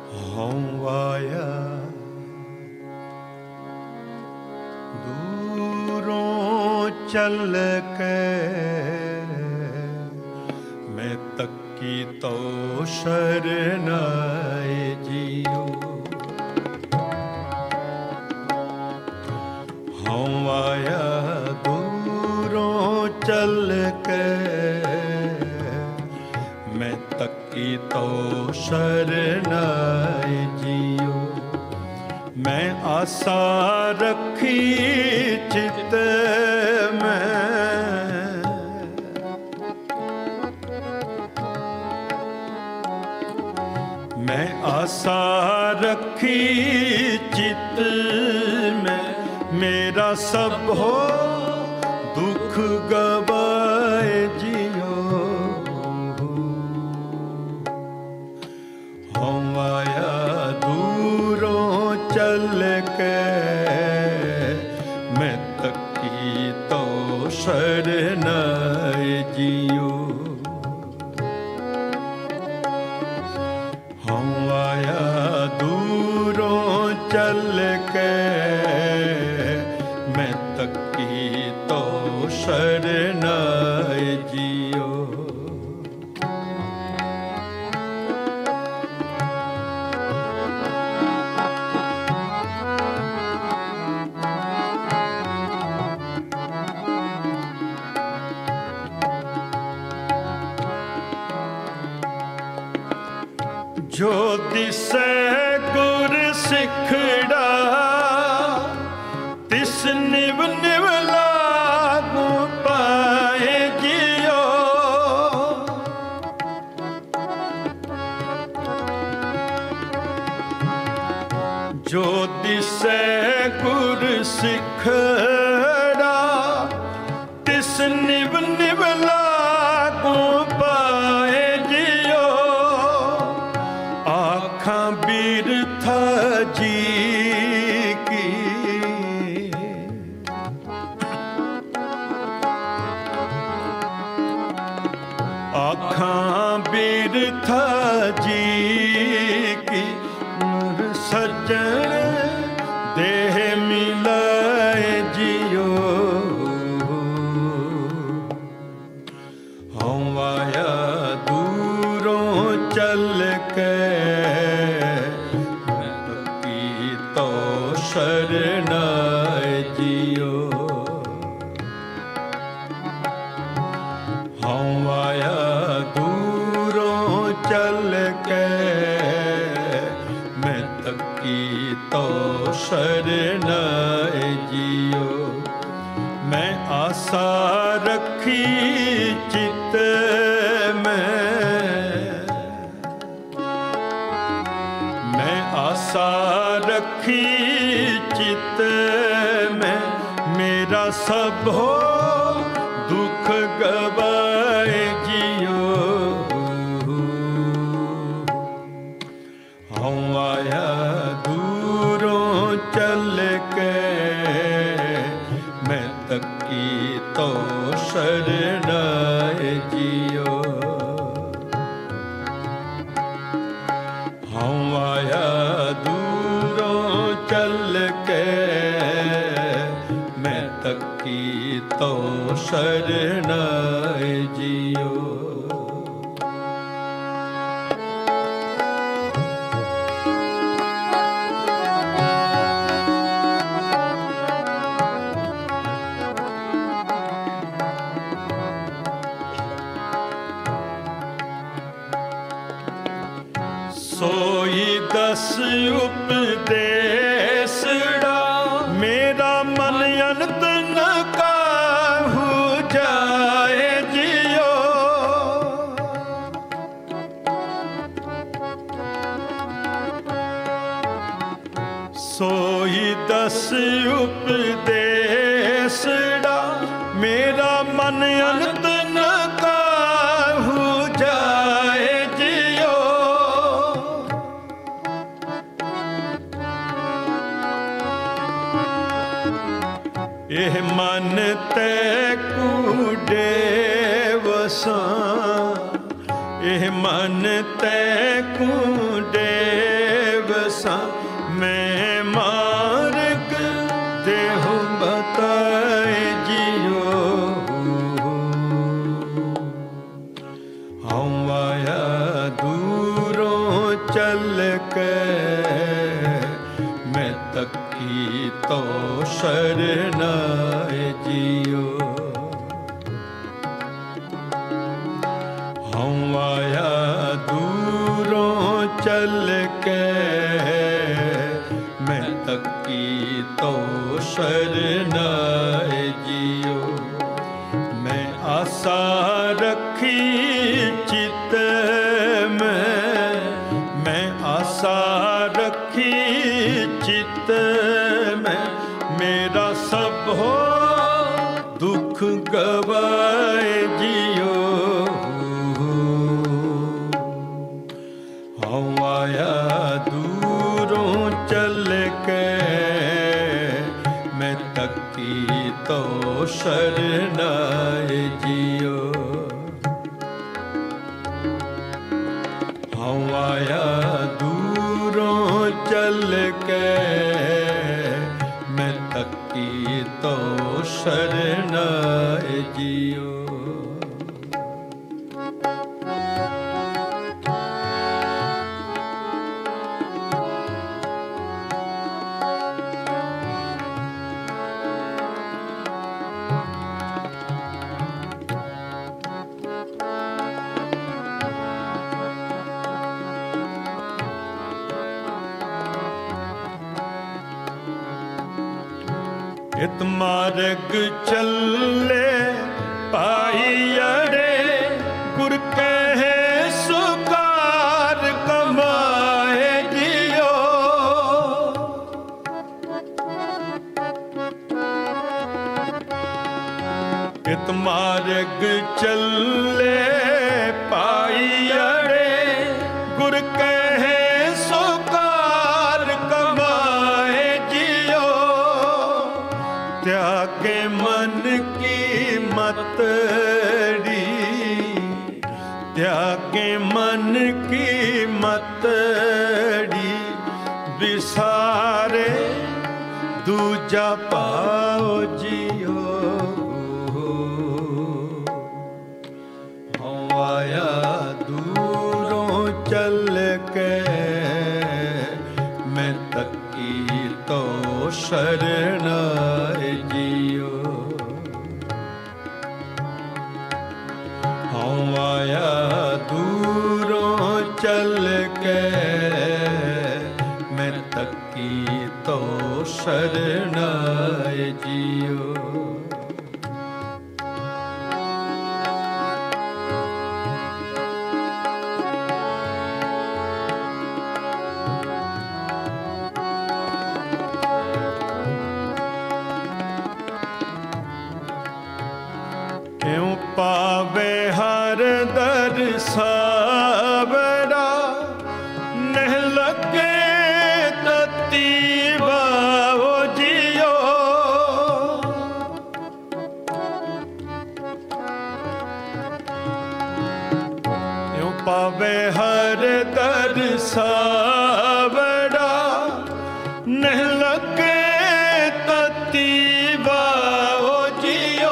हूँ आया दूरों चल के, मैं तकी तो शरणाए जियो। हूँ आया दूरों चल के, मैं तकी तो शरणाए जियो। मैं आशा रखी चित में, मैं आशा रखी चित में, मेरा सब हो दुख गवाए जियो। हूँ आया दूरों चल के, मैं तकी तो शरणाए जियो। हूँ आया दूरों चल के, मैं तकी तो शरणाए जियो। जो दिसे गुर सिखड़ा, तिस निव निव लागू पाए जियो। जो दिसे गुर सिखड़ा, तिस निव निव लागू पाए जियो। आँखां बिरथा जी की, आँखां बिरथा जी की, नूर सज्जन देह मिलाए जियो। हूँ आया दूरों चल के, मैं तकी तो शरणाए जियो। हूँ आया दूरों चल के, मैं तकी तो शरणाए जियो। मैं आशा रखी चित में, मैं आशा रखी चित में, मेरा सब हो दुख गवाए जियो। हूँ आया दूरों चल के, मैं तकी तो शरणाए जियो। हूँ आया दूरों चल के, मैं तकी तो शरणाए जियो। सोई दस उपदेशड़ा, मेरा मन अनंत न काहू जाए जियो। सोई दस उपदेशड़ा, मेरा मन अनंत न काहू जाए जियो। एह मन ते कूडे वसां, एह मन ते कूडे चल के मैं तकी तो शरनाए जियो। हम आया दूरों चल के मैं तकी तो शरनाए जियो। मैं आशा रखी चित में, मैं आशा रखी चित में, मेरा सब हो दुख गवाए जियो। हम आया दूरों चल के मैं तकी तो शरनाए जियो। हम आया दूरों चल के मैं तकी तो शरनाए जियो। इत मार्ग चले पाइयरे गुर कहे सुकार कमाए जियो। इत मार्ग चले पाइयरे गुर कहे सुकार कमाए जियो। त्यागे मन की मतड़ी, त्यागे मन की मतड़ी, विसारे दूजा पाओ जियो। हम आया दूरों चल के मैं तकी तो शरनाए जियो। हम आया दूरों चल के मैं तकी तो शरनाए जियो। क्यों पावे हर दर सावरा नह लगे तती बाओ जियो। क्यों पावे हर दर सावरा नह लगे तती बाओ जियो।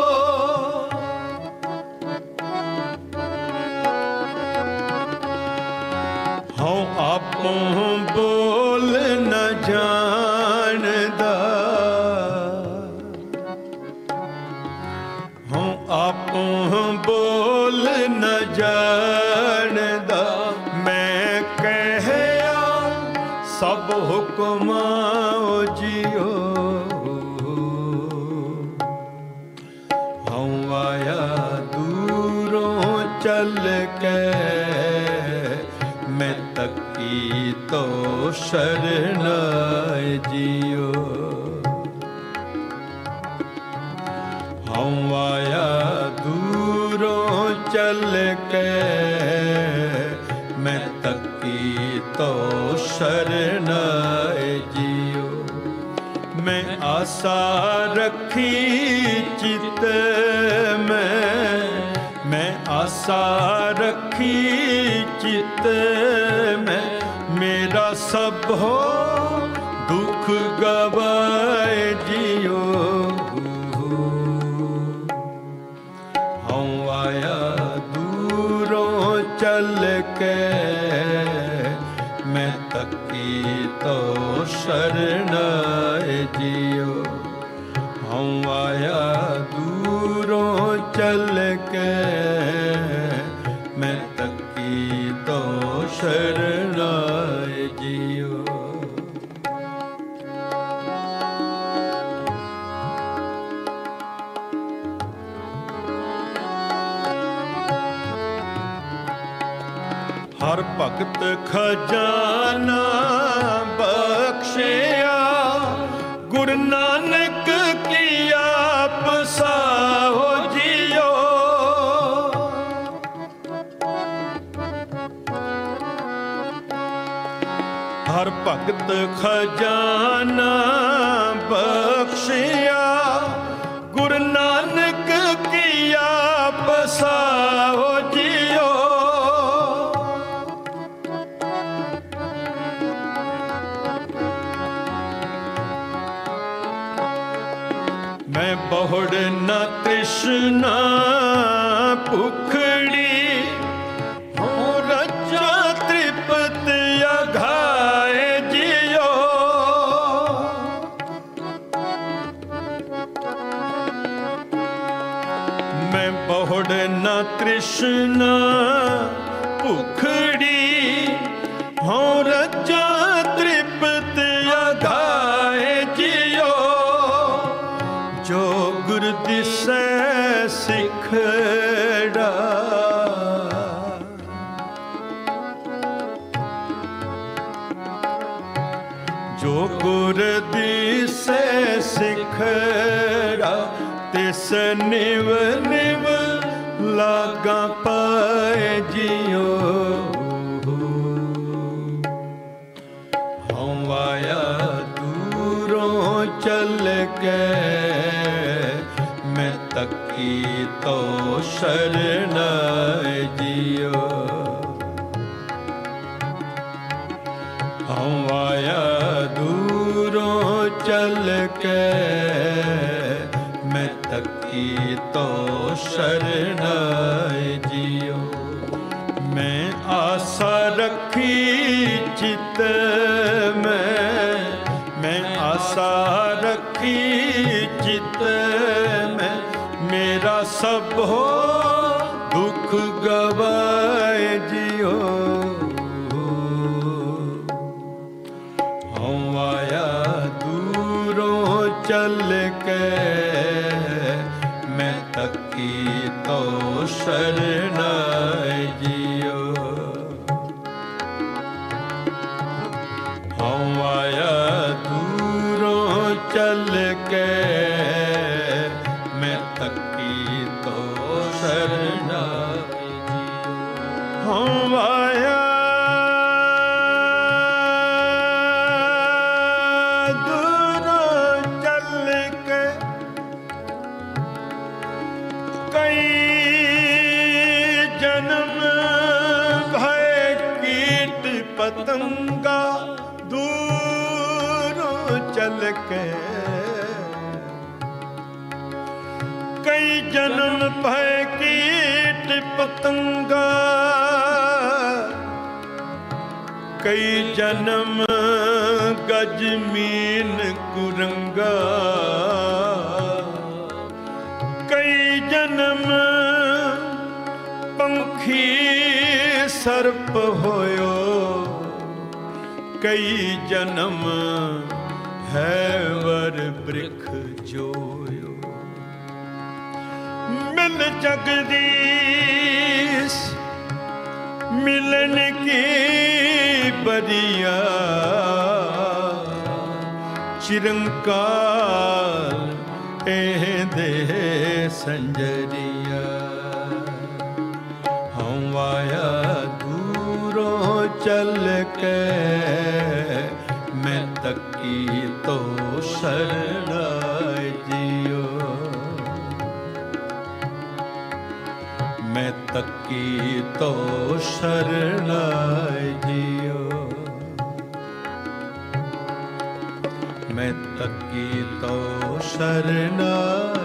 हम आपों बोल न जानदा, हम आपों बोल न जानदा। मैं कहया सब हुक्माओ जियो। हम आया दूरों चल के मैं तकी तो शरनाए जियो। हम आया दूरों चल के मैं तकी तो शरनाए जियो। मैं आशा रखी चित में, मैं आशा रखी चित में, मेरा सब हो दुख गवाए जियो। हम आया दूरों चल के ਭਗਤ ਖਜ਼ਾਨਾ ਬਖਸ਼ਿਆ, ਗੁਰੂ ਨਾਨਕ ਕੀ ਆਪ ਸਾਹੋ ਜੀਓ। ਹਰ ਭਗਤ ਖਜ਼ਾਨਾ ਬਖਸ਼ਿਆ, ਗੁਰੂ ਨਾਨਕ ਕੀ ਆਪ ਸਾਹੋ ਜੀਓ। ਮੈਂ ਬਹੁੜ ਨ ਤ੍ਰਿਸ਼ਨਾ ਭੁਖੜੀ, ਹੋ ਰੱਜਾ ਤ੍ਰਿਪਤ ਅਘਾਏ ਜੀਓ। ਮੈਂ ਬਹੁੜ ਨ ਤ੍ਰਿਸ਼ਨਾ ਭੁਖੜੀ, ਹੋ ਰੱਜਾ ਤ੍ਰਿਪਤ ਅਘਾਏ ਜੀਓ। ਜੋ ਗੁਰ ਦਿਸੈ ਸਿਖੜਾ, ਜੋ ਗੁਰ ਦਿਸੈ ਸਿਖੜਾ, ਤਿਸ ਨਿਵ ਨਿਵ ਲਾਗਾ ਪਾਏ ਜੀਓ। ਹਉ ਆਇਆ ਦੂਰੋਂ ਚੱਲ ਕੇ, ਮੈਂ ਤੱਕੀ ਤੋ ਸ਼ਰਨ ਜੀਓ। ਹਉ ਆਇਆ ਦੂਰੋਂ ਚੱਲ ਕੇ, ਮੈਂ ਤੱਕੀ ਤੋ ਸ਼ਰਨ ਜੀਓ। ਮੈਂ ਆਸਾ ਰੱਖੀ ਚਿਤ ਮੈਂ ਆਸਾ ਰੱਖੀ ਚਿਤ ਮੈਂ, ਮੇਰਾ ਸਭ ਹੋ ਦੁੱਖ ਗਵਾਏ ਜੀਓ। ਹਉ ਆਇਆ ਦੂਰੋਂ ਚੱਲ ਕੇ, ਮੈਂ ਤੱਕੀ ਤੋ ਸ਼ਰਨ ਜੀਓ। ਹਉ ਆਇਆ ਦੂਰੋਂ ਚੱਲ ਕੇ, ਮੈਂ ਤੱਕੀ ਤੋ ਸ਼ਰਨ ਜੀਓ। ਹਉ ਆਇਆ ਦੂਰੋਂ ਚੱਲ ਕੇ, ਕਈ ਜਨਮ ਭੈ ਕੀਟ ਪਤੰਗਾ, ਦੂਰੋਂ ਚੱਲ ਕੇ। ਕਈ ਜਨਮ ਭੈ ਕੀਟ ਪਤੰਗਾ, ਕਈ ਜਨਮ ਗਜ ਮੀਨ ਕੁਰੰਗਾ। ਕਈ ਜਨਮ ਪੰਖੀ ਸਰਪ ਹੋਇਓ, ਕਈ ਜਨਮ ਹੈ ਵਰ ਬ੍ਰਿਖ ਜੋਇਓ। ਮਿਲ ਜਗਦੀਸ਼ ਮਿਲਨ ਕੀ ਬਰੀਆ, ਚਿਰੰਕਾਲ ਇਹ ਦੇ ਸੰਜਰੀਆ। ਹਉ ਆਇਆ ਦੂਰੋਂ ਚੱਲ ਕੇ, ਮੈਂ ਤੱਕੀ ਤੋ ਸ਼ਰਨ ਜੀਓ। ਮੈਂ ਤੱਕੀ ਤੋ ਸ਼ਰਨ ਜੀਓ। ਮੈਂ ਤੱਕੀ ਤੋ ਸ਼ਰਨ